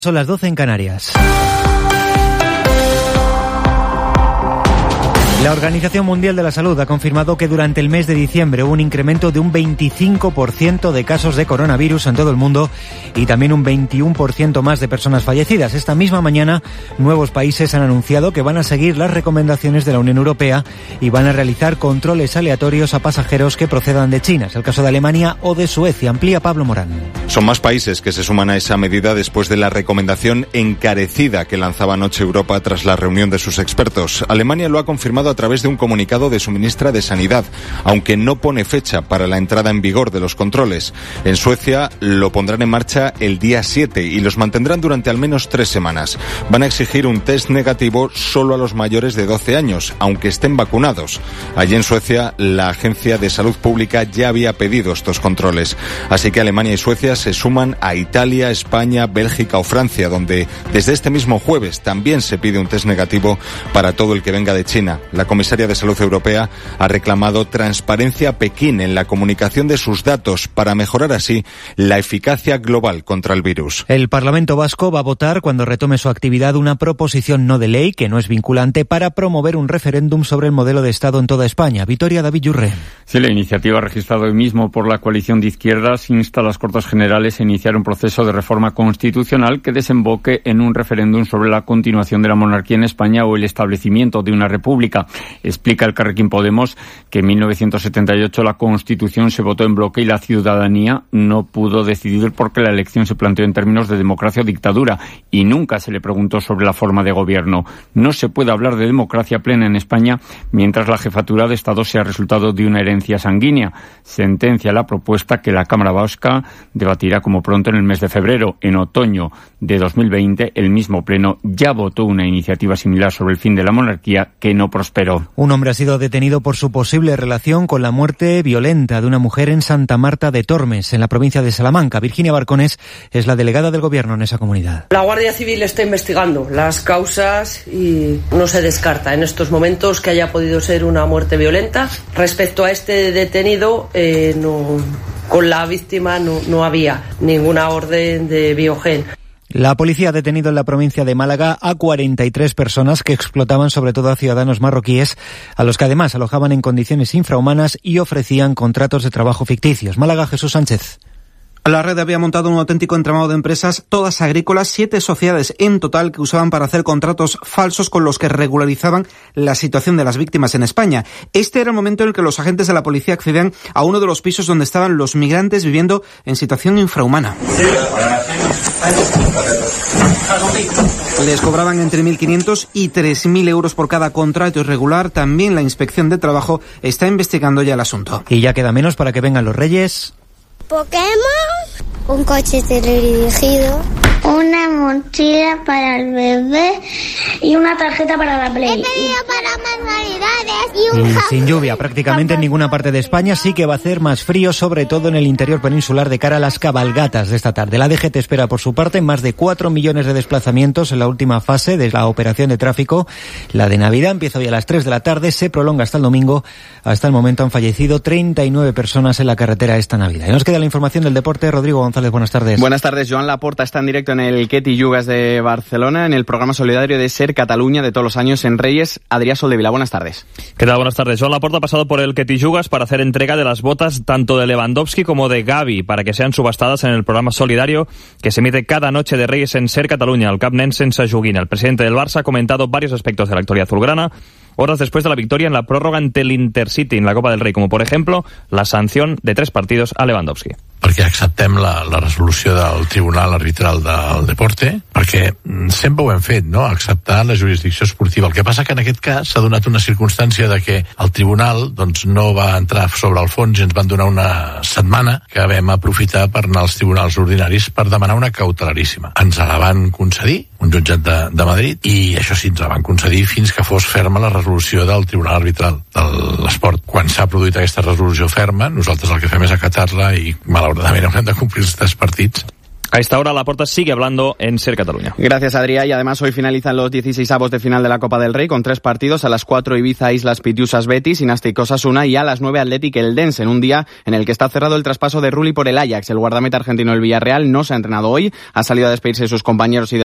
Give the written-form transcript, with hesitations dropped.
Son las 12 en Canarias. La Organización Mundial de la Salud ha confirmado que durante el mes de diciembre hubo un incremento de un 25% de casos de coronavirus en todo el mundo y también un 21% más de personas fallecidas. Esta misma mañana, nuevos países han anunciado que van a seguir las recomendaciones de la Unión Europea y van a realizar controles aleatorios a pasajeros que procedan de China. Es el caso de Alemania o de Suecia. Amplía Pablo Morán. Son más países que se suman a esa medida después de la recomendación encarecida que lanzaba anoche Europa tras la reunión de sus expertos. Alemania lo ha confirmado a través de un comunicado de su ministra de Sanidad, aunque no pone fecha para la entrada en vigor de los controles. En Suecia lo pondrán en marcha el día 7 y los mantendrán durante al menos 3 semanas. Van a exigir un test negativo solo a los mayores de 12 años, aunque estén vacunados. Allí en Suecia, la Agencia de Salud Pública ya había pedido estos controles. Así que Alemania y Suecia se suman a Italia, España, Bélgica o Francia, donde desde este mismo jueves también se pide un test negativo para todo el que venga de China. La comisaria de Salud Europea ha reclamado transparencia a Pekín en la comunicación de sus datos para mejorar así la eficacia global contra el virus. El Parlamento vasco va a votar cuando retome su actividad una proposición no de ley, que no es vinculante, para promover un referéndum sobre el modelo de Estado en toda España. Vitoria, David Yurre. Sí, la iniciativa registrada hoy mismo por la coalición de izquierdas insta a las Cortes Generales a iniciar un proceso de reforma constitucional que desemboque en un referéndum sobre la continuación de la monarquía en España o el establecimiento de una república. Explica el Carrequín Podemos que en 1978 la Constitución se votó en bloque y la ciudadanía no pudo decidir porque la elección se planteó en términos de democracia o dictadura y nunca se le preguntó sobre la forma de gobierno. No se puede hablar de democracia plena en España mientras la jefatura de Estado sea resultado de una herencia sanguínea. Sentencia la propuesta que la Cámara Vasca debatirá como pronto en el mes de febrero. En otoño de 2020, el mismo Pleno ya votó una iniciativa similar sobre el fin de la monarquía que no prosperó. Un hombre ha sido detenido por su posible relación con la muerte violenta de una mujer en Santa Marta de Tormes, en la provincia de Salamanca. Virginia Barcones es la delegada del Gobierno en esa comunidad. La Guardia Civil está investigando las causas y no se descarta en estos momentos que haya podido ser una muerte violenta. Respecto a este detenido, con la víctima no había ninguna orden de biogen. La policía ha detenido en la provincia de Málaga a 43 personas que explotaban sobre todo a ciudadanos marroquíes, a los que además alojaban en condiciones infrahumanas y ofrecían contratos de trabajo ficticios. Málaga, Jesús Sánchez. La red había montado un auténtico entramado de empresas, todas agrícolas, 7 sociedades en total que usaban para hacer contratos falsos con los que regularizaban la situación de las víctimas en España. Este era el momento en el que los agentes de la policía accedían a uno de los pisos donde estaban los migrantes viviendo en situación infrahumana. Les cobraban entre 1.500 y 3.000 euros por cada contrato irregular. También la Inspección de Trabajo está investigando ya el asunto. Y ya queda menos para que vengan los Reyes. Pokémon, un coche teledirigido, una mochila para el bebé y una tarjeta para la Play. He pedido para manualidades y un jabón. Sin lluvia prácticamente en ninguna parte de España, sí que va a hacer más frío, sobre todo en el interior peninsular de cara a las cabalgatas de esta tarde. La DGT espera por su parte más de 4 millones de desplazamientos en la última fase de la operación de tráfico. La de Navidad empieza hoy a las 3 de la tarde, se prolonga hasta el domingo. Hasta el momento han fallecido 39 personas en la carretera esta Navidad. Y nos queda la información del deporte. Rodrigo González, buenas tardes. Buenas tardes. Joan Laporta está en directo en el Ketty Yugas de Barcelona, en el programa solidario de Ser Cataluña de todos los años en Reyes. Adrià Soldevila, buenas tardes. ¿Qué tal? Buenas tardes. Joan Laporta ha pasado por el Ketty Yugas para hacer entrega de las botas tanto de Lewandowski como de Gavi para que sean subastadas en el programa solidario que se emite cada noche de Reyes en Ser Cataluña, al Camp Nou sense joguina. El presidente del Barça ha comentado varios aspectos de la actualidad azulgrana horas después de la victoria en la prórroga ante el Intercity en la Copa del Rey, como por ejemplo la sanción de 3 partidos a Lewandowski. Perquè acceptem la resolució del Tribunal Arbitral del Deporte, perquè sempre ho hem fet, no?, acceptar la jurisdicció esportiva. El que passa que en aquest cas s'ha donat una circumstància de que el Tribunal doncs, no va entrar sobre el fons i ens van donar una setmana que vam aprofitar per anar als tribunals ordinaris per demanar una cautelaríssima. Ens la van concedir, un jutjat de Madrid, i això sí, ens la van concedir fins que fos ferma la resolució del Tribunal Arbitral de l'Esport. Quan s'ha produït aquesta resolució ferma, nosaltres el que fem és acatar-la i malauradament haurem de complir els 3 partits. A esta hora Laporta sigue hablando en Ser Cataluña. Gracias, Adrià. Y además hoy finalizan los 16avos de final de la Copa del Rey con 3 partidos. A las 4 Ibiza, Islas Pitiusas, Betis, Nástic Osasuna, y a las 9 Athletic Eldense, en un día en el que está cerrado el traspaso de Rulli por el Ajax. El guardameta argentino del Villarreal no se ha entrenado hoy, ha salido a despedirse de sus compañeros y